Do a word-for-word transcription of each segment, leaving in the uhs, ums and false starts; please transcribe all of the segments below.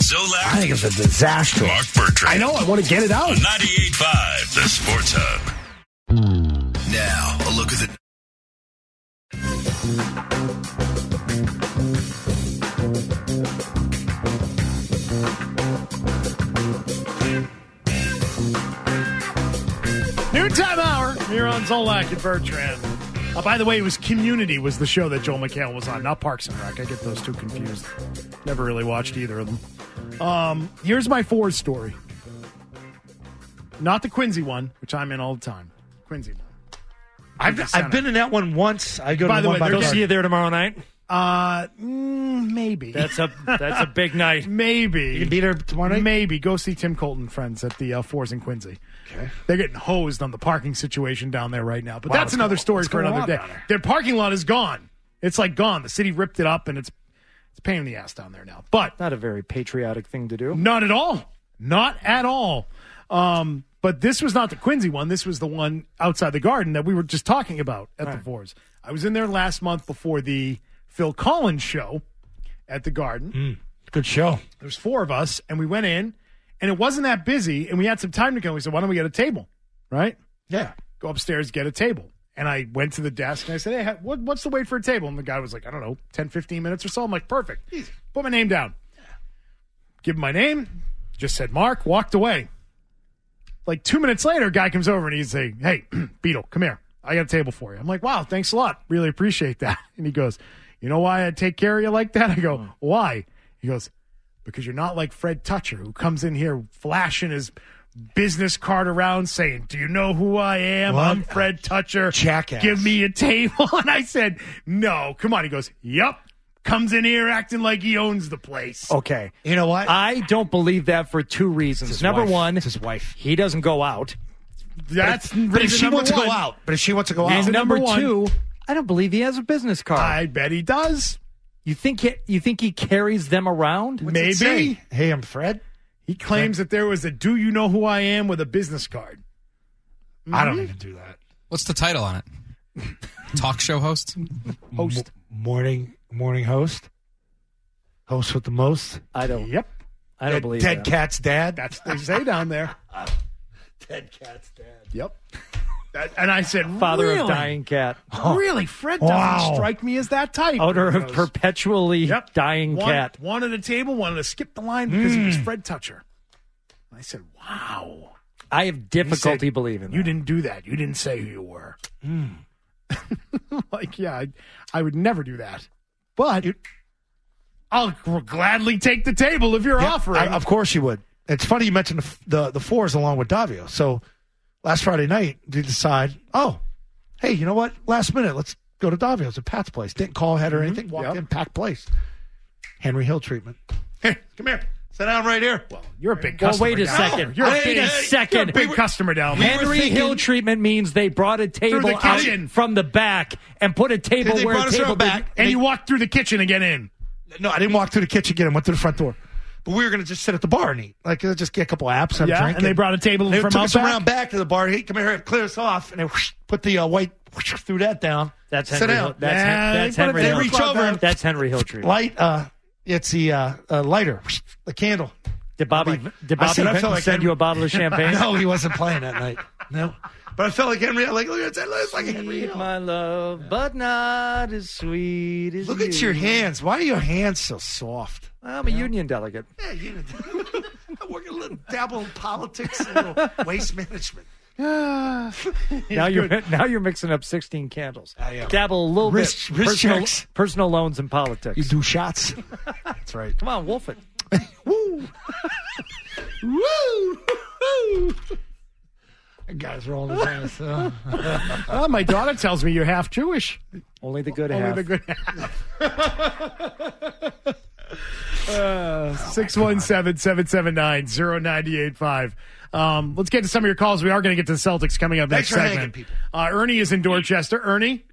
Zolak. I think it's a disaster. Mark Bertrand. I know. I want to get it out. ninety-eight point five, the Sports Hub. Now, a look at the... Noontime hour here on Zolak and Bertrand. Uh, by the way, it was Community was the show that Joel McHale was on, not Parks and Rec. I get those two confused. Never really watched either of them. Um, here's my Ford story. Not the Quincy one, which I'm in all the time. Quincy one. I've, I've been in that one once. I go By to the one way, by they're Go Yeah. see you there tomorrow night. Uh, mm, maybe. That's a that's a big night. Maybe. You can be there tomorrow night? Maybe. Go see Tim Colton friends at the uh, Fours in Quincy. Okay. They're getting hosed on the parking situation down there right now. But Wow, that's what's another going- story what's for going another on day. down there? Their parking lot is gone. It's like gone. The city ripped it up, and it's it's a pain in the ass down there now. But Not a very patriotic thing to do. not at all. Not at all. Um, but this was not the Quincy one. This was the one outside the Garden that we were just talking about at the Fours. I was in there last month before the Phil Collins show at the Garden. Mm, good show. There's four of us, and we went in, and it wasn't that busy, and we had some time to go. We said, why don't we get a table, right? Yeah. Go upstairs, get a table. And I went to the desk, and I said, hey, ha- what, what's the wait for a table? And the guy was like, I don't know, ten, fifteen minutes or so. I'm like, perfect. Easy. Put my name down. Give him my name. Just said Mark, walked away. Like two minutes later, a guy comes over, and he's saying, hey, Beetle, come here. I got a table for you. I'm like, wow, thanks a lot. Really appreciate that. And he goes, you know why I take care of you like that? I go, why? He goes, because you're not like Fred Toucher, who comes in here flashing his business card around saying, do you know who I am? What? I'm Fred Toucher. Jackass. Give me a table. And I said, no, come on. He goes, yep. Comes in here acting like he owns the place. Okay. You know what? I don't believe that for two reasons. his Number wife. one, It's his wife. he doesn't go out. That's But if reason she number wants to one. go out, but if she wants to go And out, Reason number, number one. two, I don't believe he has a business card. I bet he does. you think he, you think he carries them around? what's it Maybe. say? Hey, I'm Fred. He claims that there was a do you know who I am with a business card. I don't even do that. What's the title on it? Talk show host? Host. M- morning, morning host. Host with the most. I don't. Yep. I don't Dead, believe Dead that. Cat's dad. That's what they say down there. Dead Cat's dad. Yep. That, and I said, Father really? of dying cat. Really? Fred doesn't Wow. strike me as that type. Owner He of goes, perpetually Yep. dying one, cat. One at a table, wanted to skip the line because he was Fred Toucher. I said, wow. I have He difficulty said, believing that. You didn't do that. You didn't say who you were. Like, yeah, I, I would never do that. But I'll g- gladly take the table if you're Yeah, offering. I- of course you would. It's funny you mentioned the, the the fours along with Davio. So last Friday night, they decide, oh, hey, you know what? Last minute, let's go to Davio's at Pat's place. Didn't call ahead or anything. Walked Yep. in, packed place. Henry Hill treatment. Here, come here. Sit down right here. well, you're a big Well, customer. wait a down second. there. You're a Wait big, a you're a second. big customer down there. Henry thinking- Hill treatment means they brought a table the out kitchen. from the back and put a table They where brought a us table around back. And They- you walk through the kitchen and get in. No, I didn't walk through the kitchen, get him, went to the front door. But we were going to just sit at the bar and eat. Like, uh, just get a couple of apps, have Yeah, a drink. and they brought a table they from took out us back? around back to the bar. Hey, come here, clear us off. And they whoosh, put the uh, white, whoosh, threw that down. That's Sit Henry down. Hill. That's, Yeah, Hen- that's they put it- Henry they Hill. reach over. That's Henry Hill treatment. Light, uh, it's the uh, uh, lighter, whoosh, the candle. Did Bobby, Like, did I Bobby said I Vinton felt like send Henry- you a bottle of champagne? No, he wasn't playing that night. No. But I felt like Henry. Like, look at that. It's like Henry Sweet, Hill. my love, but not as sweet as Look you. at your hands. Why are your hands so soft? I'm a union delegate. Yeah, you know, I work a little dabble in politics and a little waste management. Now you're now you're mixing up sixteen candles. I am. Dabble a little Wrist- bit. wrist personal, checks. personal loans and politics. You do shots. That's right. Come on, wolf it. Woo! Woo! Woo! That guy's rolling his ass. Uh, Oh, my daughter tells me you're half Jewish. Only the good Only half. the good half. six one seven, seven seven nine, zero nine eight five. Um, let's get to some of your calls. We are going to get to the Celtics coming up Thanks next for segment. hanging, people. Uh, Ernie is in Dorchester. Ernie?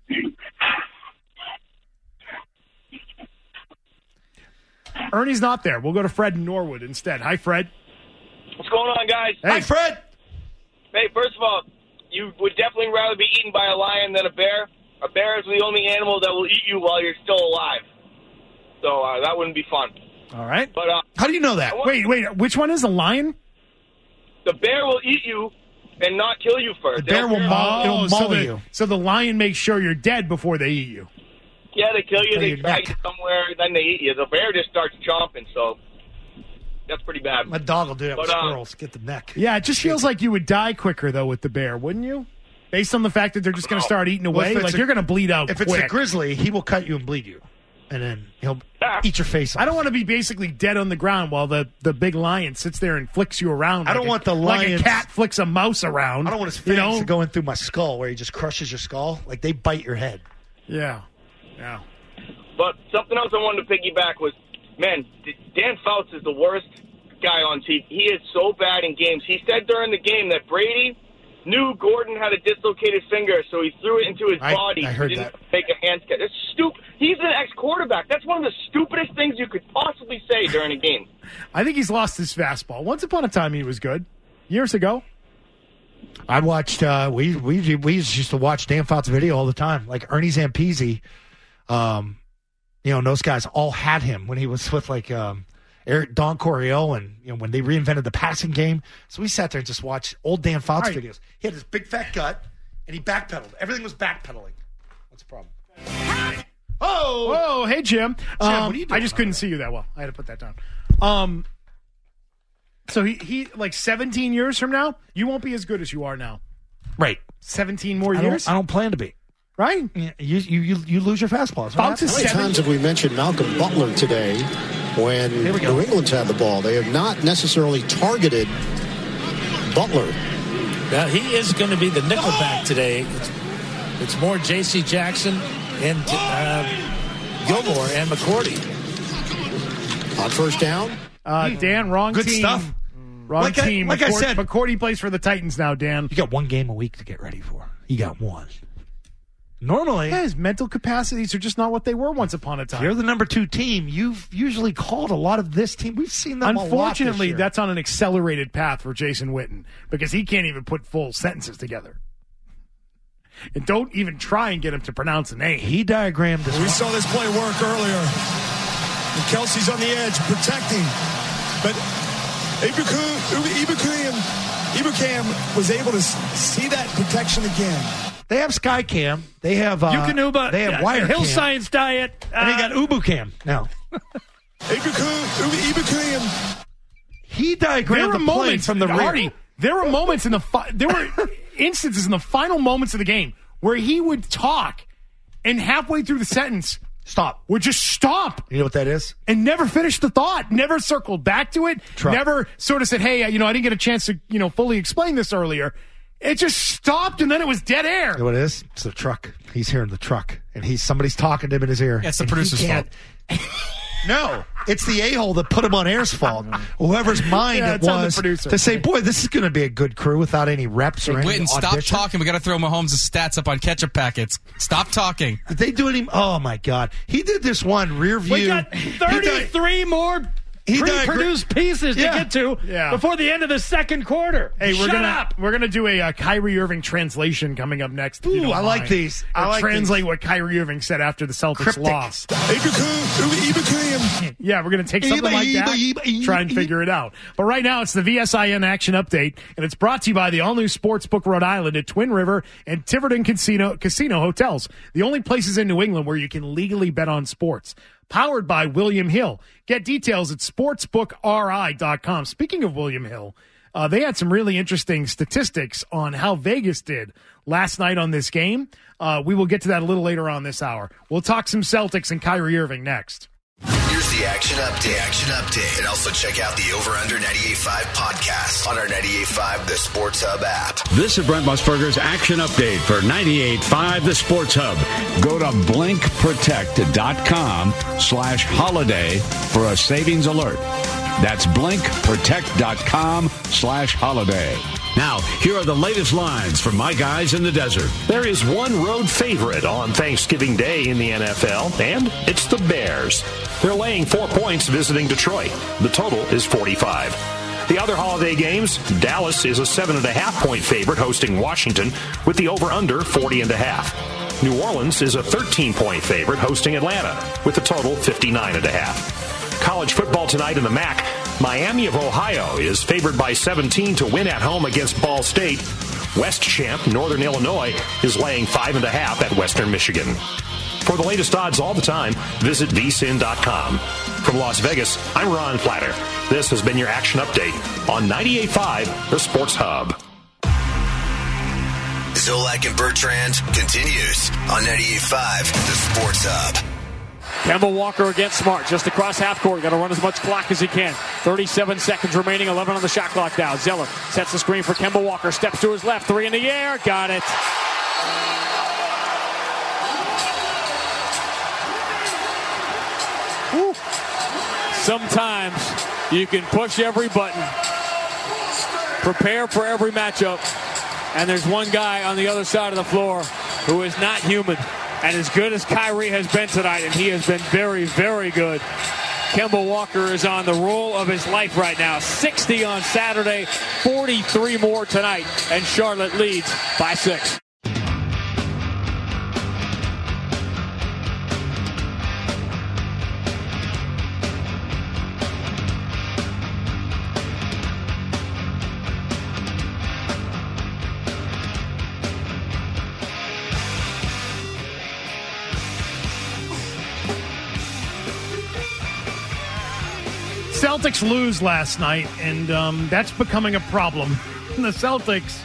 Ernie's not there. We'll go to Fred in Norwood instead. Hi, Fred. What's going on, guys? Hey. Hi, Fred. Hey, first of all, you would definitely rather be eaten by a lion than a bear. A bear is the only animal that will eat you while you're still alive. So uh, that wouldn't be fun. All right. But uh, How do you know that? Wait, wait. Which one is the lion? the bear will eat you and not kill you first. The bear will maul, it'll so maul the, you. So the lion makes sure you're dead before they eat you. Yeah, they kill you, Kill they your drag neck. you somewhere, then they eat you. The bear just starts chomping, so that's pretty bad. My dog will do that with But, uh, squirrels. Get the neck. Yeah, it just feels like you would die quicker, though, with the bear, wouldn't you? Based on the fact that they're just going to start eating Well, away. if it's Like, a- you're going to bleed out If quick. it's a grizzly, he will cut you and bleed you. And then he'll eat your face off. I don't want to be basically dead on the ground while the, the big lion sits there and flicks you around. I like don't a- want the Like a lions- cat flicks a mouse around. I don't want his you fangs know? to go in through my skull where he just crushes your skull. Like they bite your head. Yeah. Yeah. But something else I wanted to piggyback was, man, D- Dan Fouts is the worst guy on T V. He is so bad in games. He said during the game that Brady knew Gordon had a dislocated finger, so he threw it into his I- body. I heard he didn't that. make a hand catch. It's stupid. He's an ex-quarterback. That's one of the stupidest things you could possibly say during a game. I think he's lost his fastball. Once upon a time, he was good. Years ago. I watched. Uh, we we we used to watch Dan Fouts video all the time. Like Ernie Zampese, um, you know, and those guys all had him when he was with like um, Eric Don Coryell, and you know when they reinvented the passing game. So we sat there and just watched old Dan Fouts Right. videos. He had this big fat gut, and he backpedaled. Everything was backpedaling. What's the problem? Oh, Whoa, hey, Jim. Um, what are you doing I just out couldn't there? see you that well. I had to put that down. Um, so he, he, like seventeen years from now, you won't be as good as you are now. right. seventeen more I years, don't, I don't plan to be. right? Yeah, You you you, you lose your fastball. That's what Fouts is happens. How many seven. times have we mentioned Malcolm Butler today when Here we go. New England's had the ball? They have not necessarily targeted Butler. Now, he is going to be the nickelback today. It's, it's more J C. Jackson and uh, Gilmore and McCourty. On first down, Uh, Dan, wrong Good team. stuff. Wrong Like I- team. like I McCourt- said- McCourty plays for the Titans now, Dan. You got one game a week to get ready for. You got one. Normally, Yeah, his mental capacities are just not what they were once upon a if time. you're the number two team, you've usually called a lot of this team. We've seen them a lot this Unfortunately, year. that's on an accelerated path for Jason Witten because he can't even put full sentences together. And don't even try and get him to pronounce a name. he diagrammed this. We saw this play work earlier. And Kelsey's on the edge, protecting. But Ibukum, Ibukum was able to s- see that protection again. They have Skycam. They have uh, Yukonuba, They have uh, Wire Hill Cam. Science Diet. And they uh, got Ubucam now. Ibukum, Ibukum. He There diagrammed were the play moments from the rear. Artie, there were moments in the fi- there were instances in the final moments of the game where he would talk and halfway through the sentence Stop. would just stop You know what that is? and never finish the thought, never circled back to it, Truck. never sort of said, hey, you know, I didn't get a chance to, you know, fully explain this earlier. It just stopped and then it was dead air. You know what it is? It's the truck. He's hearing the truck, and he's somebody's talking to him in his ear. Yeah, it's the and he producer's can't- No, it's the a-hole that put him on air's fault. Whoever's mind Yeah, it it's on the was producer. to say, boy, this is going to be a good crew without any reps or any Wait and stop audition. talking. We got to throw Mahomes' stats up on ketchup packets. Stop talking. Did they do any? Oh, my God. He did this one rear view. We got He di- thirty-three more he pre-produced pieces Yeah. to get to Yeah. before the end of the second quarter. Hey, we're Shut gonna up. we're gonna do a uh, Kyrie Irving translation coming up next. if you Ooh, don't I like mind. these. I Or like translate what Kyrie Irving said after the Celtics Cryptic. lost. Ibukum, Ibukum. Yeah, we're going to take something Eba, like eba, that, eba, eba, try and eba. figure it out. But right now, it's the V S I N Action Update, and it's brought to you by the all-new Sportsbook Rhode Island at Twin River and Tiverton Casino, Casino Hotels, the only places in New England where you can legally bet on sports. Powered by William Hill. Get details at sportsbook r i dot com. Speaking of William Hill, uh, they had some really interesting statistics on how Vegas did last night on this game. Uh, we will get to that a little later on this hour. We'll talk some Celtics and Kyrie Irving next. Here's the Action Update. Action Update. And also check out the Over Under ninety-eight point five podcast on our ninety-eight point five The Sports Hub app. This is Brent Musburger's Action Update for ninety-eight point five The Sports Hub. Go to blink protect dot com slash holiday for a savings alert. That's blink protect dot com slash holiday. Now, here are the latest lines from my guys in the desert. There is one road favorite on Thanksgiving Day in the N F L, and it's the Bears. They're laying four points visiting Detroit. The total is forty-five. The other holiday games, Dallas is a seven and a half point favorite hosting Washington with the over-under forty and a half. New Orleans is a thirteen point favorite hosting Atlanta with the total fifty-nine and a half. college football tonight in the M A C. Miami of Ohio is favored by seventeen to win at home against Ball State. West Champ, Northern Illinois, is laying five and a half at Western Michigan. For the latest odds all the time, visit v s i n dot com. From Las Vegas, I'm Ron Platter. This has been your action update on ninety-eight point five, the Sports Hub. Zolak and Bertrand continues on ninety-eight point five, the Sports Hub. Kemba Walker against Smart, just across half court. Got to run as much clock as he can. thirty-seven seconds remaining, eleven on the shot clock now. Zeller sets the screen for Kemba Walker, steps to his left, three in the air, got it. Woo. Sometimes you can push every button, prepare for every matchup, and there's one guy on the other side of the floor who is not human. And as good as Kyrie has been tonight, and he has been very, very good, Kemba Walker is on the roll of his life right now. sixty on Saturday, forty-three more tonight, and Charlotte leads by six. Celtics lose last night, and um, that's becoming a problem. The Celtics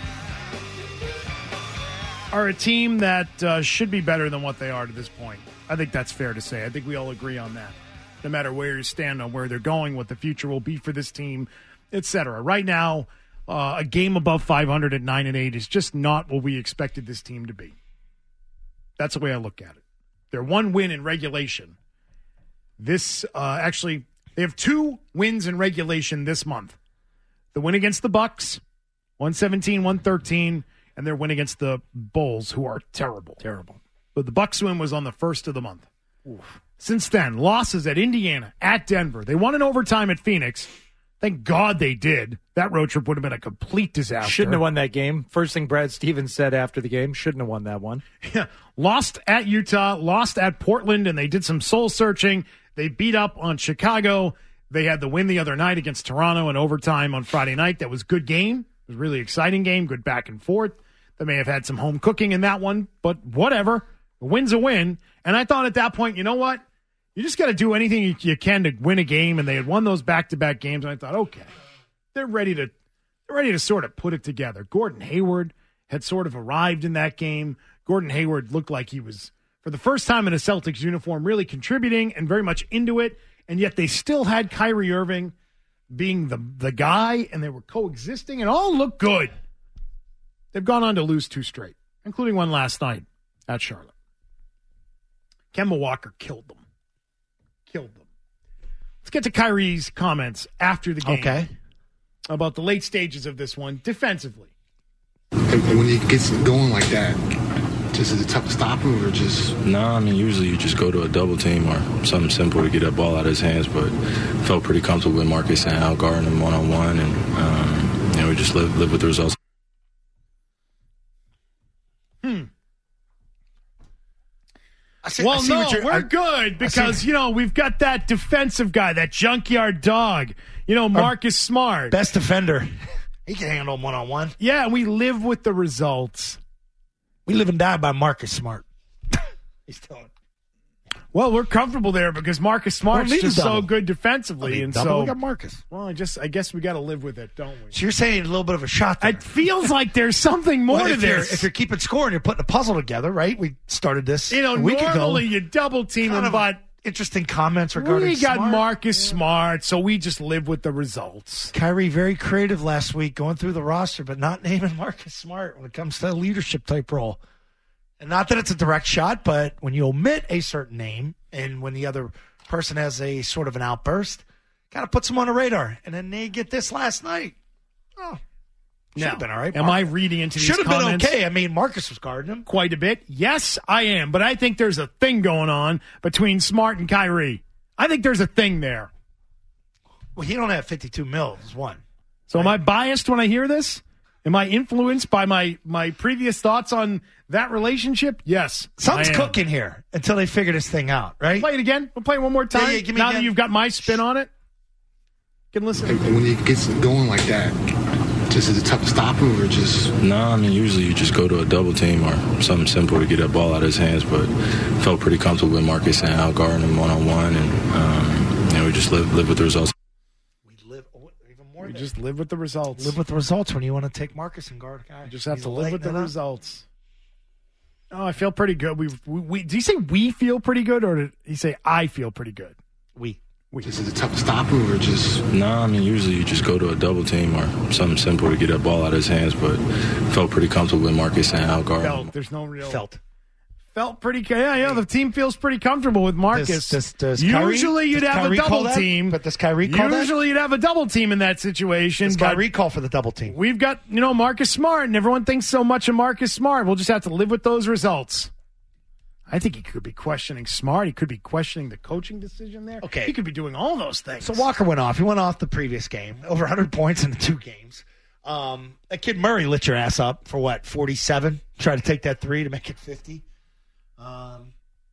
are a team that uh, should be better than what they are to this point. I think that's fair to say. I think we all agree on that. No matter where you stand on where they're going, what the future will be for this team, et cetera. Right now, uh, a game above five hundred at nine and eight is just not what we expected this team to be. That's the way I look at it. Their one win in regulation. This uh, actually... They have two wins in regulation this month. The win against the Bucks, one seventeen, one thirteen, and their win against the Bulls, who are terrible. Terrible. But the Bucks win was on the first of the month. Oof. Since then, losses at Indiana, at Denver. They won in overtime at Phoenix. Thank God they did. That road trip would have been a complete disaster. Shouldn't have won that game. First thing Brad Stevens said after the game, shouldn't have won that one. Yeah. Lost at Utah, lost at Portland, and they did some soul searching. They beat up on Chicago. They had the win the other night against Toronto in overtime on Friday night. That was a good game. It was a really exciting game, good back and forth. They may have had some home cooking in that one, but whatever. A win's a win. And I thought at that point, you know what? You just got to do anything you, you can to win a game, and they had won those back-to-back games, and I thought, okay, they're ready to they're ready to sort of put it together. Gordon Hayward had sort of arrived in that game. Gordon Hayward looked like he was, for the first time in a Celtics uniform, really contributing and very much into it, and yet they still had Kyrie Irving being the, the guy, and they were coexisting, and all looked good. They've gone on to lose two straight, including one last night at Charlotte. Kemba Walker killed them. Killed them. Let's get to Kyrie's comments after the game. Okay. About the late stages of this one defensively. When he gets going like that, just is it tough to stop him or just? No, I mean, usually you just go to a double team or something simple to get that ball out of his hands, but felt pretty comfortable with Marcus and Al guarding him one-on-one, and, um, you know, we just live, live with the results. Hmm. I see, well, I see no, what you're, we're I, good because, you know, we've got that defensive guy, that junkyard dog, you know, Marcus Smart. Best defender. He can handle him one-on-one. Yeah, and we live with the results. We live and die by Marcus Smart. He's telling. Well, we're comfortable there because Marcus Smart's well, just double. so good defensively, and double. so We got Marcus. Well, I just I guess we got to live with it, don't we? So you're saying a little bit of a shot there. It feels like there's something more well, to if this. You're, if you're keeping score and you're putting a puzzle together, right? We started this you know, a week normally ago. you double team him, but interesting comments regarding we got Smart. Marcus yeah. Smart, so we just live with the results. Kyrie very creative last week, going through the roster, but not naming Marcus Smart when it comes to a leadership type role. And not that it's a direct shot, but when you omit a certain name and when the other person has a sort of an outburst, kind of puts them on the radar. And then they get this last night. Oh, should have been all right. Am Marcus. I reading into these Should have comments? been okay. I mean, Marcus was guarding him. Quite a bit. Yes, I am. But I think there's a thing going on between Smart and Kyrie. I think there's a thing there. Well, he don't have fifty-two mils, one. So right? am I biased when I hear this? Am I influenced by my, my previous thoughts on that relationship? Yes. Something's cooking here until they figure this thing out, right? Play it again. We'll play it one more time. Yeah, yeah, give me now again. that you've got my spin on it. You can listen. When it gets going like that, just is it tough to stop him or just? No, I mean, usually you just go to a double team or something simple to get that ball out of his hands, but felt pretty comfortable with Marcus and out guarding him one-on-one, and, um, you know, we just live, live with the results. We just live with the results. Live with the results when you want to take Marcus and guard a guy. You just have He's to live with the lighting it up. results. Oh, I feel pretty good. We, we, we did he say we feel pretty good, or did he say I feel pretty good? We. we. Just is it tough to stop him or just? No, I mean, usually you just go to a double team or something simple to get that ball out of his hands, but felt pretty comfortable with Marcus and out guarding him. Felt. There's no real Felt. Felt pretty. Yeah, yeah. The team feels pretty comfortable with Marcus. Does, does, does Usually, Kyrie, you'd does have Kyrie a call double that? team. But does Kyrie call that? Usually, you'd have a double team in that situation. Does but Kyrie call for the double team? We've got, you know, Marcus Smart, and everyone thinks so much of Marcus Smart. We'll just have to live with those results. I think he could be questioning Smart. He could be questioning the coaching decision there. Okay. He could be doing all those things. So Walker went off. He went off the previous game. Over one hundred points in the two games. Um, that kid Murray lit your ass up for what, forty-seven? Try to take that three to make it fifty. Um,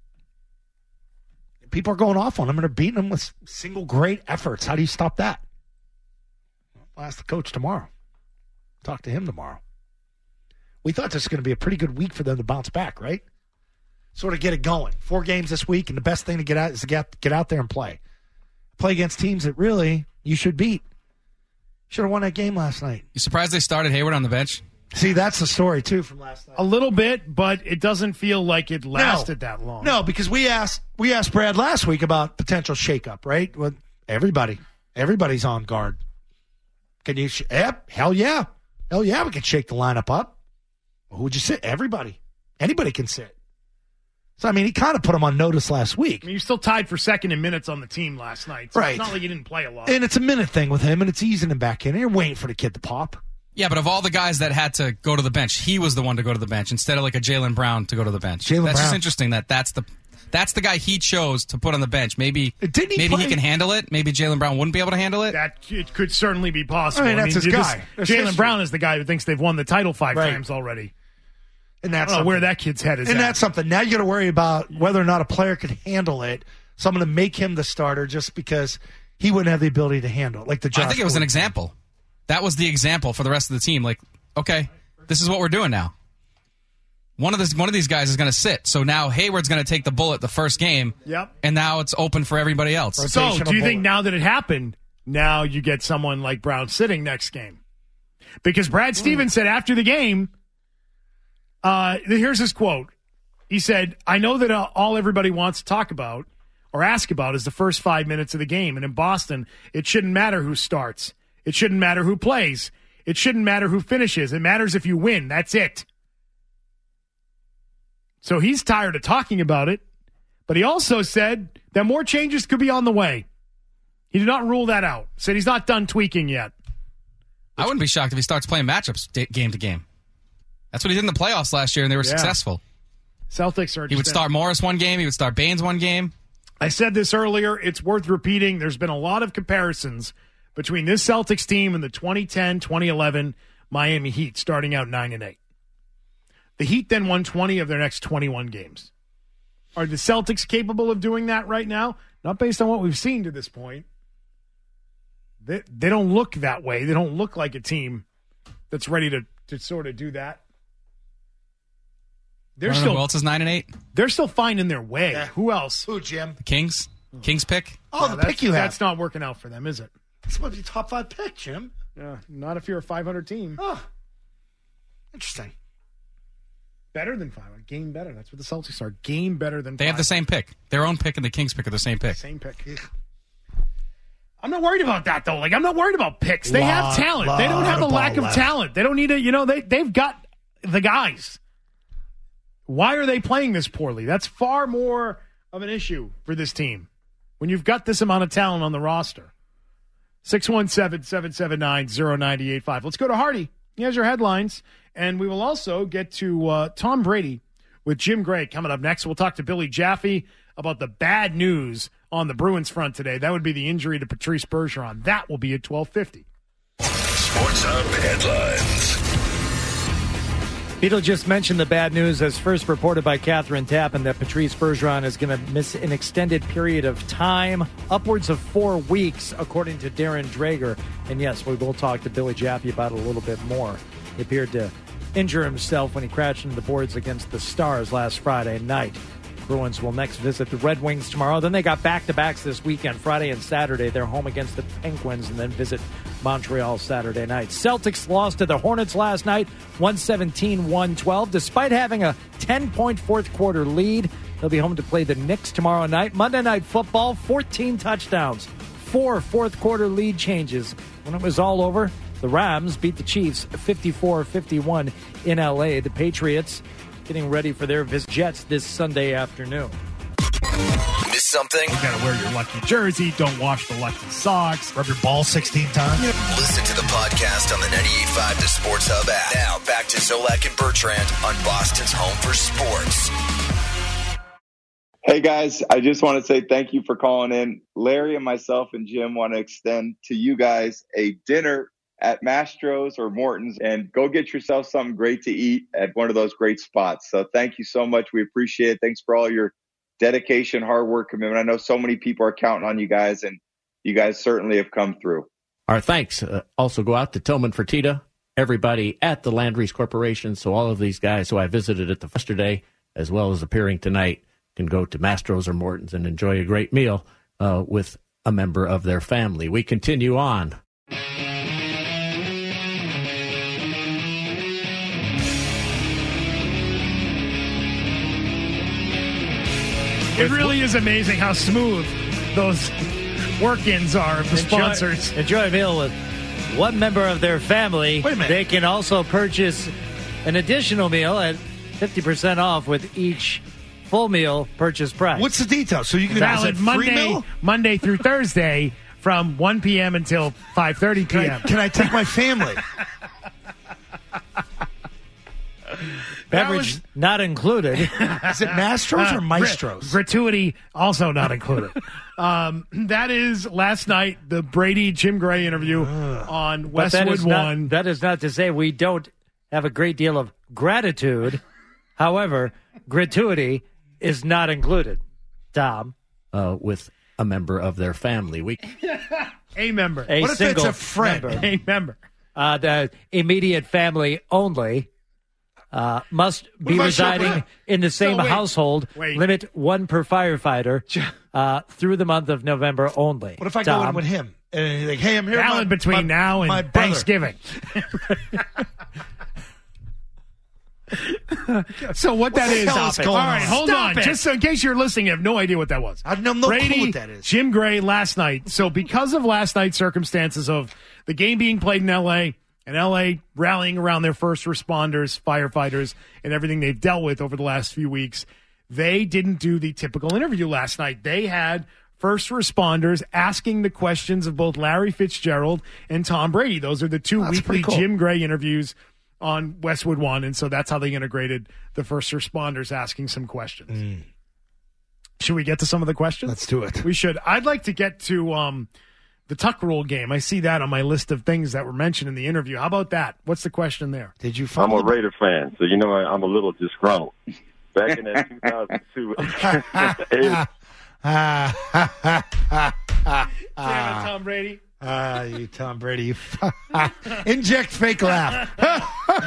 people are going off on him and they're beating him with single great efforts. How do you stop that? I'll ask the coach tomorrow. Talk to him tomorrow. We thought this was going to be a pretty good week for them to bounce back, right? Sort of get it going. Four games this week, and the best thing to get out is to get, get out there and play. Play against teams that really you should beat. Should have won that game last night. You surprised they started Hayward on the bench? See, that's the story, too, from last night. A little bit, but it doesn't feel like it lasted no. that long. No, because we asked we asked Brad last week about potential shakeup, right? Well, everybody. Everybody's on guard. Can you? Sh- yep. Hell yeah. Hell yeah, we can shake the lineup up. Well, who would you sit? Everybody. Anybody can sit. So, I mean, he kind of put him on notice last week. I mean, you're still tied for second in minutes on the team last night. So right. It's not like you didn't play a lot. And it's a minute thing with him, and it's easing him back in. And you're waiting for the kid to pop. Yeah, but of all the guys that had to go to the bench, he was the one to go to the bench instead of like a Jaylen Brown to go to the bench. Jaylen That's Brown. just interesting that that's the that's the guy he chose to put on the bench. Maybe Didn't he maybe play- he can handle it. Maybe Jaylen Brown wouldn't be able to handle it. That it could certainly be possible. I mean, that's his this- guy. That's Jaylen history. Brown is the guy who thinks they've won the title five Right. times already. And that's I don't know where something. that kid's head is And at. that's something. Now you got to worry about whether or not a player could handle it. So I'm going to make him the starter just because he wouldn't have the ability to handle it. Like the Josh I think it was an Gordon. example. That was the example for the rest of the team. Like, okay, this is what we're doing now. One of this, one of these guys is going to sit. So now Hayward's going to take the bullet the first game. Yep. And now it's open for everybody else. So, do you think now that it happened, now you get someone like Brown sitting next game? Because Brad Stevens said after the game, uh, here's his quote. He said, I know that uh, all everybody wants to talk about or ask about is the first five minutes of the game. And in Boston, it shouldn't matter who starts. It shouldn't matter who plays. It shouldn't matter who finishes. It matters if you win. That's it. So he's tired of talking about it. But he also said that more changes could be on the way. He did not rule that out. Said he's not done tweaking yet. I wouldn't be shocked if he starts playing matchups da- game to game. That's what he did in the playoffs last year, and they were Yeah. successful. Celtics are. He would start Morris one game. He would start Baines one game. I said this earlier. It's worth repeating. There's been a lot of comparisons between this Celtics team and the twenty ten twenty eleven Miami Heat, starting out nine and eight. The Heat then won twenty of their next twenty-one games. Are the Celtics capable of doing that right now? Not based on what we've seen to this point. They, they don't look that way. They don't look like a team that's ready to, to sort of do that. They're I don't know still who else is nine and eight. They're still finding their way. Yeah. Who else? Who, Jim? The Kings. Kings pick. Oh, Yeah, the that's- pick you have. That's not working out for them, is it? It's supposed to be top five pick, Jim. Yeah, not if you're a five hundred team. Oh, interesting. Better than five. A game better. That's what the Celtics are. Game better than They five. have the same pick. Their own pick and the Kings pick are the same pick. Same pick. I'm not worried about that, though. Like, I'm not worried about picks. They Lot- have talent. They don't have a lot of lack ball of left. talent. They don't need to, you know, they, they've got the guys. Why are they playing this poorly? That's far more of an issue for this team when you've got this amount of talent on the roster. six one seven, seven seven nine, zero nine eight five. Let's go to Hardy. He has your headlines. And we will also get to uh, Tom Brady with Jim Gray coming up next. We'll talk to Billy Jaffe about the bad news on the Bruins front today. That would be the injury to Patrice Bergeron. That will be at twelve fifty. Sports Hub headlines. Beetle just mentioned the bad news as first reported by Catherine Tappan that Patrice Bergeron is going to miss an extended period of time, upwards of four weeks, according to Darren Drager. And yes, we will talk to Billy Jaffe about it a little bit more. He appeared to injure himself when he crashed into the boards against the Stars last Friday night. Bruins will next visit the Red Wings tomorrow. Then they got back-to-backs this weekend, Friday and Saturday. They're home against the Penguins and then visit Montreal Saturday night. Celtics lost to the Hornets last night, one seventeen to one twelve. Despite having a ten-point fourth-quarter lead, they'll be home to play the Knicks tomorrow night. Monday Night Football, fourteen touchdowns, four fourth-quarter lead changes. When it was all over, the Rams beat the Chiefs fifty-four fifty-one in L A. The Patriots getting ready for their visit Jets this Sunday afternoon. Miss something? You gotta wear your lucky jersey. Don't wash the lucky socks. Rub your ball sixteen times. Listen to the podcast on the ninety-eight point five The Sports Hub app. Now back to Zolak and Bertrand on Boston's home for sports. Hey guys, I just want to say thank you for calling in. Larry and myself and Jim want to extend to you guys a dinner at Mastro's or Morton's, and go get yourself something great to eat at one of those great spots. So thank you so much. We appreciate it. Thanks for all your dedication, hard work, commitment. I know so many people are counting on you guys, and you guys certainly have come through. Our thanks uh, also go out to Tillman Fertitta, everybody at the Landry's Corporation. So all of these guys who I visited at the yesterday, as well as appearing tonight, can go to Mastro's or Morton's and enjoy a great meal uh, with a member of their family. We continue on. It really is amazing how smooth those work-ins are of the enjoy, sponsors. Enjoy a meal with one member of their family. Wait a minute. They can also purchase an additional meal at fifty percent off with each full meal purchase price. What's the detail? So you can valid free Monday, meal? Monday through Thursday from one p.m. until five thirty p.m. Can I, can I take my family? Beverage was, not included. Is it Mastro's uh, or Maestros? Gratuity also not included. um, that is last night, the Brady Jim Gray interview uh, on Westwood that One. Not, that is not to say we don't have a great deal of gratitude. However, gratuity is not included. Tom. Uh, with a member of their family. We A member. A what if single it's a friend? Member. A member. Uh, the immediate family only. Uh, must be residing in the same no, wait, household. Wait. Limit one per firefighter uh, through the month of November only. What if I Tom? go in with him? And he's like, hey, I'm here. Valid my, between my, now and my brother. Thanksgiving. So what that is, hell is all going right, on? hold Stop on. it. Just so in case you're listening, you have no idea what that was. I have no, no Brady, clue what that is. Jim Gray last night. So because of last night's circumstances of the game being played in L A and L A rallying around their first responders, firefighters, and everything they've dealt with over the last few weeks, they didn't do the typical interview last night. They had first responders asking the questions of both Larry Fitzgerald and Tom Brady. Those are the two oh, weekly cool. Jim Gray interviews on Westwood One, and so that's how they integrated the first responders asking some questions. Mm. Should we get to some of the questions? Let's do it. We should. I'd like to get to um, the tuck rule game. I see that on my list of things that were mentioned in the interview. How about that? What's the question there? Did you I'm follow a Raider fan, so you know I, I'm a little disgruntled. Back in that two thousand two Damn it, Tom Brady. Ah, uh, you Tom Brady. You inject fake laugh. Back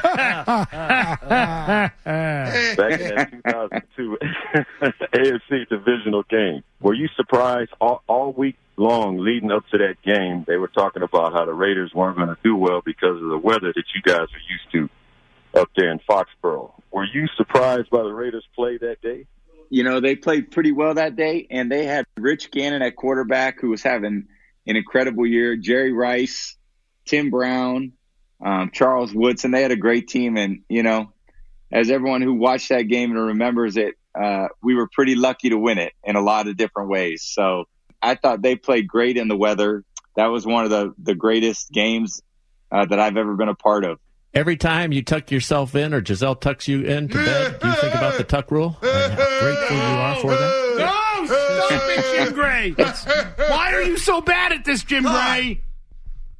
in that two thousand two A F C divisional game, were you surprised all, all week long leading up to that game? They were talking about how the Raiders weren't going to do well because of the weather that you guys are used to up there in Foxborough. Were you surprised by the Raiders' play that day? You know, they played pretty well that day, and they had Rich Gannon at quarterback, who was having an incredible year. Jerry Rice, Tim Brown, um, Charles Woodson. They had a great team. And, you know, as everyone who watched that game and remembers it, uh, we were pretty lucky to win it in a lot of different ways. So I thought they played great in the weather. That was one of the, the greatest games uh, that I've ever been a part of. Every time you tuck yourself in or Giselle tucks you in to bed, do you think about the tuck rule and how grateful you are for that? No, stop it, Jim Gray. Why are you so bad at this, Jim Gray?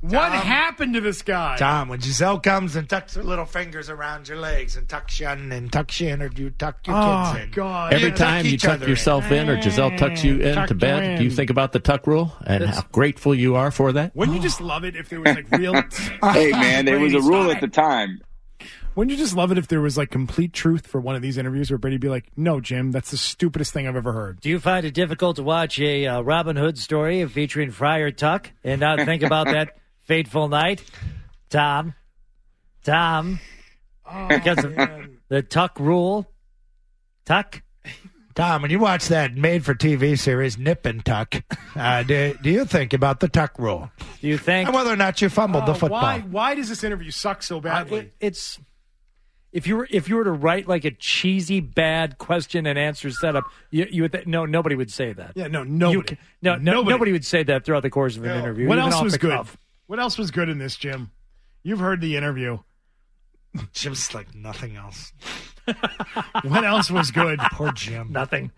What happened to this guy? Tom, when Giselle comes and tucks her little fingers around your legs and tucks you in and tucks you in, or do you tuck your Oh, kids in? God. Every You time tuck you each tuck other yourself in, or Giselle tucks you in Tuck to you bed, in. do you think about the tuck rule and That's- how grateful you are for that? Wouldn't you just love it if there was like real? Hey, man, there was a Brady, rule stop at the it. time. Wouldn't you just love it if there was like complete truth for one of these interviews where Brady'd be like, "No, Jim, that's the stupidest thing I've ever heard." Do you find it difficult to watch a uh, Robin Hood story featuring Friar Tuck and not think about that fateful night? Tom? Tom? Oh, Because of the Tuck rule? Tuck? Tom, when you watch that made-for-T V series Nip and Tuck, uh, do, do you think about the tuck rule? Do you think? And whether or not you fumbled the Oh, football? why? Why does this interview suck so badly? It- it's if you were if you were to write like a cheesy bad question and answer setup, you, you would th- no nobody would say that. yeah, no, nobody. You- no, no, Nobody. nobody. would say that throughout the course of an interview. What even else off was the good? cuff. What else was good in this, Jim? You've heard the interview. Jim's like nothing else. What else was good? Poor Jim. Nothing.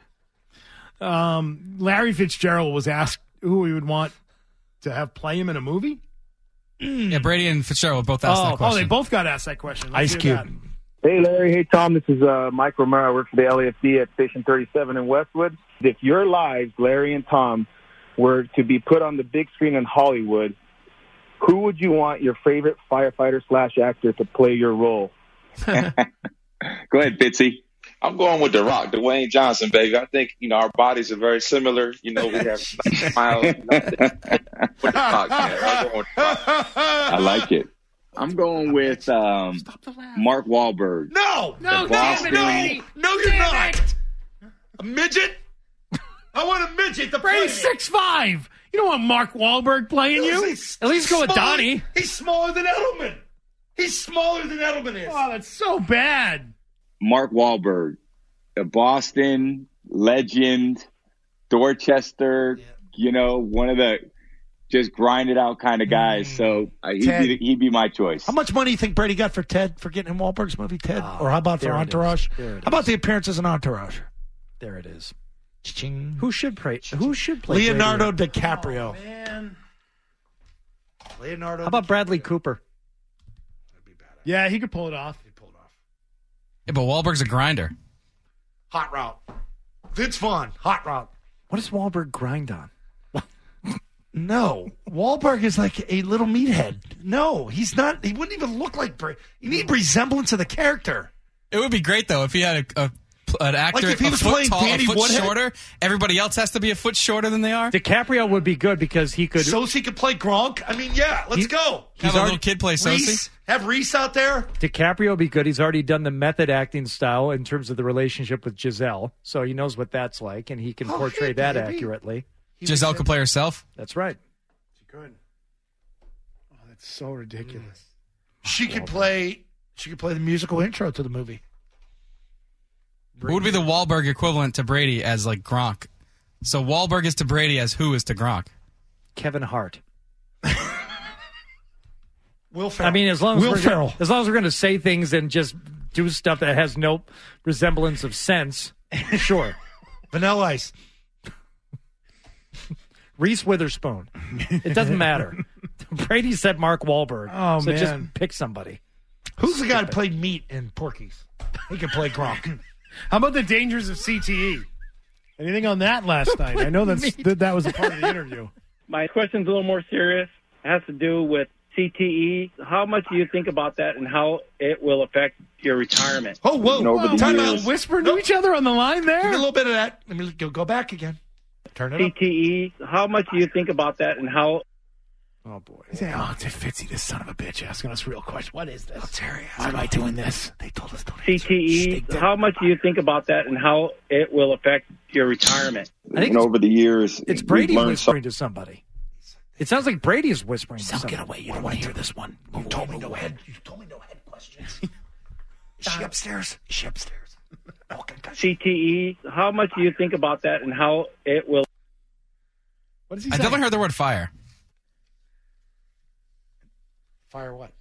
Um, Larry Fitzgerald was asked who he would want to have play him in a movie. Yeah, Brady and Fitzgerald both asked that Oh, question. oh, they both got asked that question. Let's Ice hear Cube. that. Hey, Larry. Hey, Tom. This is uh, Mike Romero. I work for the L A F C at Station thirty-seven in Westwood. If your lives, Larry and Tom, were to be put on the big screen in Hollywood, who would you want your favorite firefighter slash actor to play your role? Go ahead, Fitzy. I'm going with The Rock, Dwayne Johnson, baby. I think, you know, our bodies are very similar. You know, we have smiles. You know, with The Rock, man. I'm going with The Rock. I like it. I'm going with um, Mark Wahlberg. No, no, no, Boston- no, no, you're not. A midget? I want a midget. The Brady's six five. You don't want Mark Wahlberg playing you. At least go with Donnie. He's smaller than Edelman. He's smaller than Edelman is. Oh, that's so bad. Mark Wahlberg, the Boston legend, Dorchester, you know, one of the just grind it out kind of guys. So uh, he'd, Ted. be, he'd be my choice. How much money do you think Brady got for Ted for getting in Wahlberg's movie, Ted? Oh, or how about for there it Entourage? is. There it How about the appearances in Entourage? There it is. Ching. Who should play? Who should play? Leonardo Brady? DiCaprio. Oh, man. Leonardo. How about Bradley Cooper? Yeah, he could pull it off. Yeah, but Wahlberg's a grinder. Hot Route. Vince Vaughn. Hot Route. What does Wahlberg grind on? No, Wahlberg is like a little meathead. No, he's not. He wouldn't even look like Brady. You need resemblance of the character. It would be great though if he had a, a an actor Like if he a was foot playing tall, Danny a foot Woodhead? shorter. Everybody else has to be a foot shorter than they are. DiCaprio would be good because he could. Sosi could play Gronk. I mean, yeah, let's He- go. Have a already- little kid play Sosi. Reese, have Reese out there. DiCaprio would be good. He's already done the method acting style in terms of the relationship with Giselle, so he knows what that's like, and he can Oh, portray hey, that baby. accurately. Giselle could play herself. That's right. She could. Oh, that's so ridiculous. She could play. She could play the musical intro to the movie. Who would be the Wahlberg equivalent to Brady as like Gronk? So Wahlberg is to Brady as who is to Gronk? Kevin Hart. Will Ferrell. I mean, as long as Will we're Ferrell. gonna, as long as we're going to say things and just do stuff that has no resemblance of sense, sure. Vanilla Ice. Reese Witherspoon. It doesn't matter. Brady said Mark Wahlberg. Oh, so man. just pick somebody. Who's the guy that played Meat in Porky's? He could play Gronk. How about the dangers of C T E? Anything on that last night? I know that's, that that was a part of the interview. My question's a little more serious. It has to do with C T E. How much do you think about that and how it will affect your retirement? Oh, whoa. And over the Time years- out. Whispering to each other on the line Give me there. a little bit of that. Let me go, go back again. Turn it C up. T E. How much do you think about that and how? Oh, boy. He's saying, oh, it's Fitzy, this son of a bitch, asking us real questions. What is this? Why am I doing this? They told us don't C T E. How much do you think about that and how it will affect your retirement? I think and over the years, It's we've Brady learned whispering to somebody. It sounds like Brady is whispering to Sal, somebody. get away. You don't want to hear this one. You told me no head. You told me no head questions. Is she upstairs? Is she upstairs? Okay. C T E. How much do you think about that and how it will? What does he I say? definitely heard the word fire. Fire what?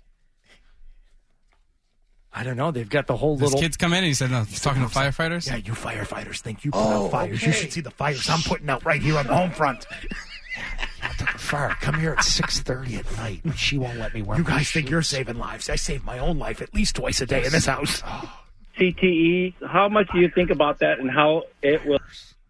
I don't know. They've got the whole This little. kid's come in and he said, no, he's talking to firefighters. Yeah, you firefighters think you put Oh, out fires. okay. You should see the fires I'm putting out right here on the home front. fire. Come here at six thirty at night, and she won't let me wear You my guys shoes. think you're saving lives. I save my own life at least twice a day in this house. C T E, how much do you think about that and how it will...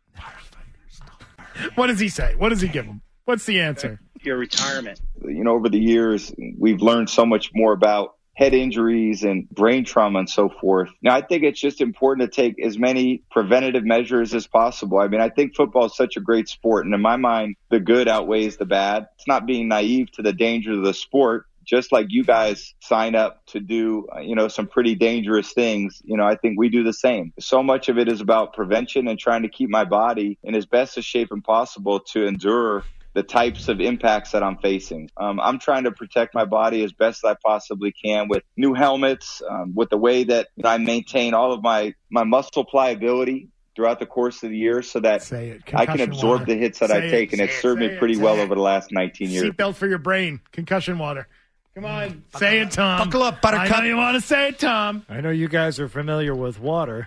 What does he say? What does he give him? What's the answer? Your retirement. You know, over the years, we've learned so much more about head injuries and brain trauma and so forth. Now, I think it's just important to take as many preventative measures as possible. I mean, I think football is such a great sport, and in my mind, the good outweighs the bad. It's not being naive to the dangers of the sport. Just like you guys sign up to do, you know, some pretty dangerous things, you know, I think we do the same. So much of it is about prevention and trying to keep my body in as best a shape as possible to endure the types of impacts that I'm facing. Um, I'm trying to protect my body as best I possibly can with new helmets, um, with the way that you know, I maintain all of my, my muscle pliability throughout the course of the year so that I can absorb water. the hits that Say I it, take, and say it's it, served say me it, pretty say well it. over the last nineteen years. Seatbelt for your brain. Concussion water. Come on. Say it, Tom. Buckle up, Buttercup. I know you want to say it, Tom. I know you guys are familiar with water.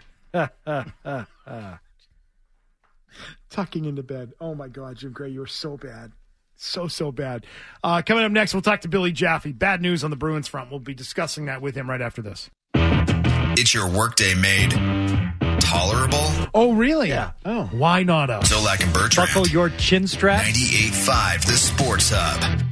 Tucking into bed. Oh, my God, Jim Gray, you're so bad. So, so bad. Uh, coming up next, we'll talk to Billy Jaffe. Bad news on the Bruins front. We'll be discussing that with him right after this. It's your workday made tolerable. Oh, really? Yeah. Oh, why not us? Zolak and Bertrand. Buckle your chin strap. ninety-eight point five The Sports Hub.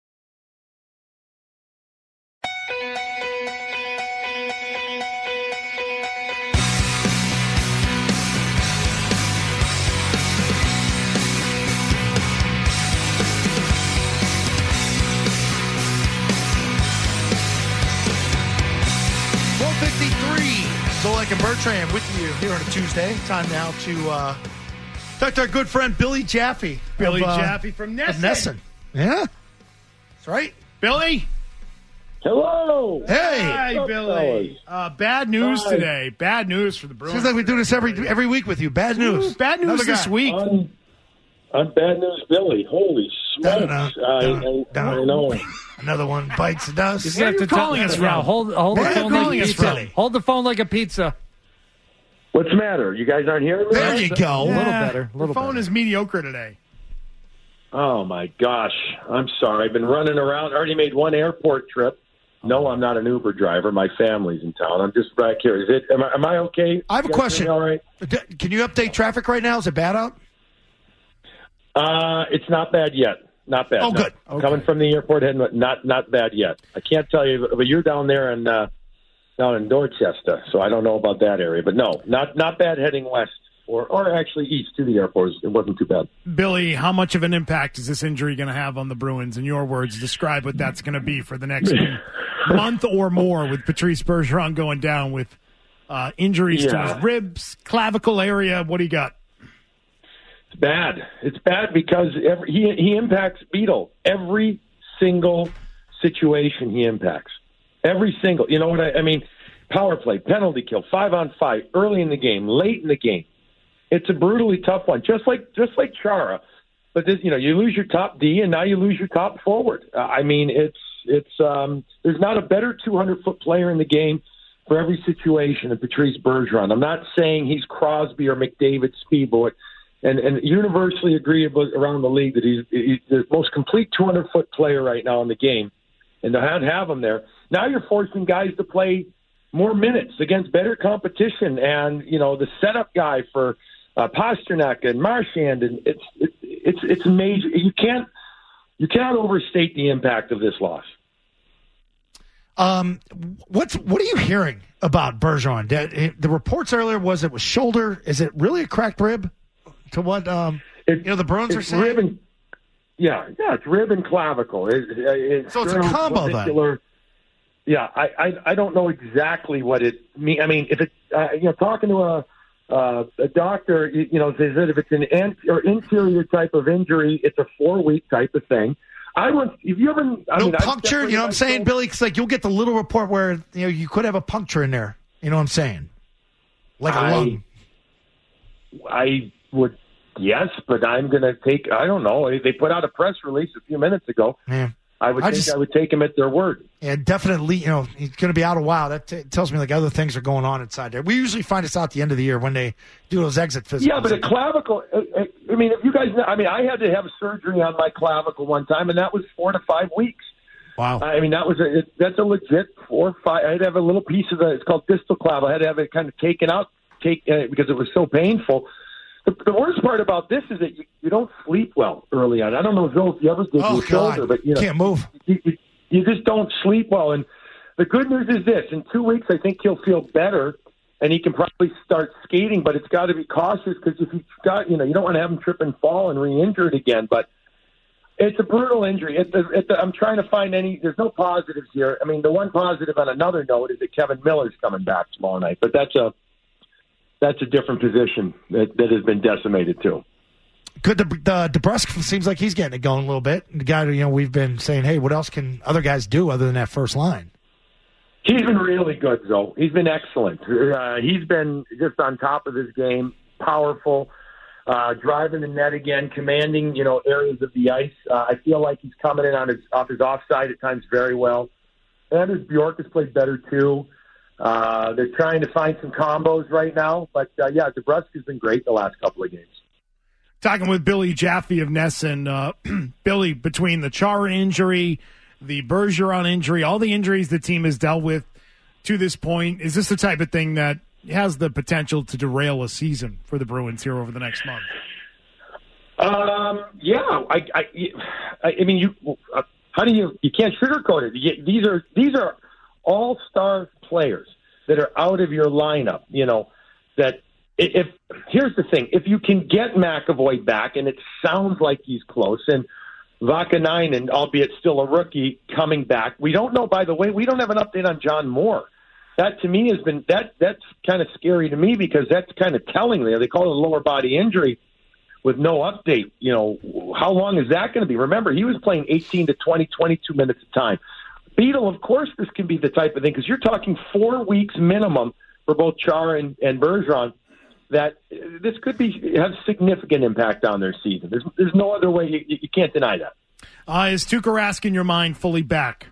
Zolak and Bertrand with you here on a Tuesday. Time now to uh, talk to our good friend Billy Jaffe. Billy of, uh, Jaffe from Nesson. Of Nesson. Yeah. That's right. Billy. Hello. Hey. Hi, What's Billy. Uh, bad news Hi. today. Bad news for the Bruins. Seems like we do this every every week with you. Bad news. Ooh, bad news Another this guy. week. I'm, I'm Bad News Billy. Holy smokes. Dun, dun, I, dun, I, dun. I know. Another one bites the dust. You have to calling tell- us yeah, from? hold, hold the Where are you phone like calling a us pizza. from? Hold the phone like a pizza. What's the matter? You guys aren't hearing me? There you go. A little Yeah, better. A the little phone better. is mediocre today. Oh, my gosh. I'm sorry. I've been running around. I already made one airport trip. No, I'm not an Uber driver. My family's in town. I'm just back here. Is it? Am I, am I okay? I have a You guys question. hear me All right. D- Can you update traffic right now? Is it bad out? Uh, it's not bad yet. Not bad. Oh, Not- good. Okay. Coming from the airport, heading not not bad yet. I can't tell you, but you're down there in uh, down in Dorchester, so I don't know about that area. But no, not not bad heading west or or actually east to the airport. It wasn't too bad. Billy, how much of an impact is this injury going to have on the Bruins? In your words, describe what that's going to be for the next month or more with Patrice Bergeron going down with uh, injuries to Yeah. his ribs, clavicle area. What do you got? It's bad. It's bad because every, he he impacts Beetle every single situation he impacts. Every single. You know what I, I mean? Power play, penalty kill, five on five, early in the game, late in the game. It's a brutally tough one, just like just like Chara. But this, you know, you lose your top D, and now you lose your top forward. Uh, I mean, it's it's um, there's not a better two hundred foot player in the game for every situation than Patrice Bergeron. I'm not saying he's Crosby or McDavid speed, but and and universally agree about, around the league that he's, he's the most complete two hundred foot player right now in the game. And to have, have him there, now you're forcing guys to play more minutes against better competition, and you know the setup guy for uh, Pasternak and Marchand, and it's it, it's it's major. You can't you cannot overstate the impact of this loss. Um, what's what are you hearing about Bergeron? The, the reports earlier was it was shoulder. Is it really a cracked rib? To what um, it, you know the Bruins are saying. Rib and, yeah, yeah, it's rib and clavicle. It, it, so it's a combo then. Yeah, I, I I don't know exactly what it means. I mean, if it uh, you know talking to a uh, a doctor, you, you know, says that if it's an ant- or interior type of injury, it's a four week type of thing. I would. If you ever, I no mean, puncture. You know what I'm saying, Billy? Because like you'll get the little report where you know you could have a puncture in there. You know what I'm saying? Like a I, lung. I would. Yes, but I'm going to take. I don't know. They put out a press release a few minutes ago. Yeah. I would I think just- I would take them at their word. Yeah, definitely. You know, he's going to be out a while. That t- tells me like other things are going on inside there. We usually find this out at the end of the year when they do those exit physicals. Yeah, but a clavicle. I mean, if you guys, know, I mean, I had to have surgery on my clavicle one time, and that was four to five weeks. Wow. I mean, that was a it, that's a legit four or five. I had to have a little piece of the. It's called distal clavicle. I had to have it kind of taken out, take uh, because it was so painful. The, the worst part about this is that you, you don't sleep well early on. I don't know if you ever did Oh, your shoulder, God. but you know, Can't move. You, you, you just don't sleep well. And the good news is this: in two weeks, I think he'll feel better, and he can probably start skating. But it's got to be cautious because if he's got, you know, you don't want to have him trip and fall and re-injure it again. But it's a brutal injury. It, it, I'm trying to find any. There's no positives here. I mean, the one positive on another note is that Kevin Miller's coming back tomorrow night, but that's a that's a different position that, that has been decimated too. Could the the DeBrusque seems like he's getting it going a little bit. The guy, you know, we've been saying, hey, what else can other guys do other than that first line? He's been really good, though. He's been excellent. Uh, he's been just on top of his game, powerful, uh, driving the net again, commanding, you know, areas of the ice. Uh, I feel like he's coming in on his off his offside at times very well. Anders Bjork has played better too. Uh, they're trying to find some combos right now, but uh, yeah, DeBrusque has been great the last couple of games. Talking with Billy Jaffe of Nesson. Uh, Billy, between the Chara injury, the Bergeron injury, all the injuries the team has dealt with to this point, is this the type of thing that has the potential to derail a season for the Bruins here over the next month? Um, yeah, I, I, I mean, you, uh, how do you, you can't sugarcoat it. You, these are, these are all-star players that are out of your lineup, you know, that if, here's the thing, if you can get McAvoy back, and it sounds like he's close, and Vakanainen, albeit still a rookie, coming back. We don't know, by the way, we don't have an update on John Moore. That to me has been, that that's kind of scary to me because that's kind of telling. They call it a lower body injury with no update. You know, how long is that going to be? Remember, he was playing eighteen to twenty, twenty-two minutes a time. Beetle, of course, this can be the type of thing because you're talking four weeks minimum for both Chara and, and Bergeron. That this could be have significant impact on their season. There's there's no other way. You, you can't deny that. Uh, is Tuukka Rask in your mind fully back?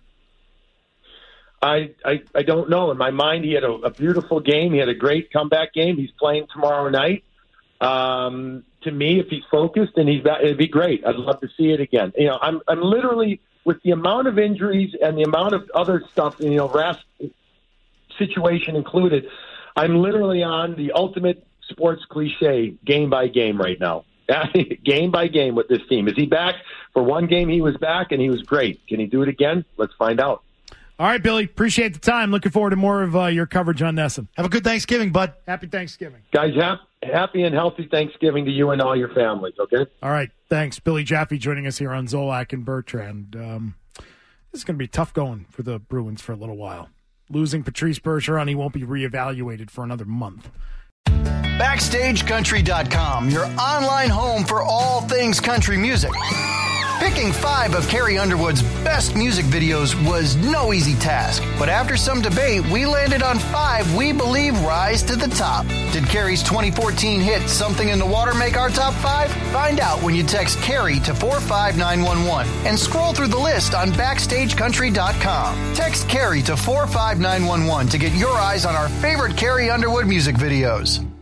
I, I I don't know. In my mind, he had a, a beautiful game. He had a great comeback game. He's playing tomorrow night. Um, to me, if he's focused and he's back, it'd be great. I'd love to see it again. You know, I'm I'm literally with the amount of injuries and the amount of other stuff. You know, Rask situation included. I'm literally on the ultimate sports cliche game by game right now. Game by game with this team. Is he back? For one game, he was back, and he was great. Can he do it again? Let's find out. All right, Billy. Appreciate the time. Looking forward to more of uh, your coverage on Nesson. Have a good Thanksgiving, bud. Happy Thanksgiving. Guys, ha- happy and healthy Thanksgiving to you and all your families, okay? All right. Thanks. Billy Jaffe joining us here on Zolak and Bertrand. Um, this is going to be tough going for the Bruins for a little while. Losing Patrice Bergeron, he won't be reevaluated for another month. Backstage Country dot com, your online home for all things country music. Picking five of Carrie Underwood's best music videos was no easy task, but after some debate, we landed on five we believe rise to the top. Did Carrie's twenty fourteen hit Something in the Water make our top five? Find out when you text Carrie to four five nine one one and scroll through the list on Backstage Country dot com. Text Carrie to four five nine one one to get your eyes on our favorite Carrie Underwood music videos.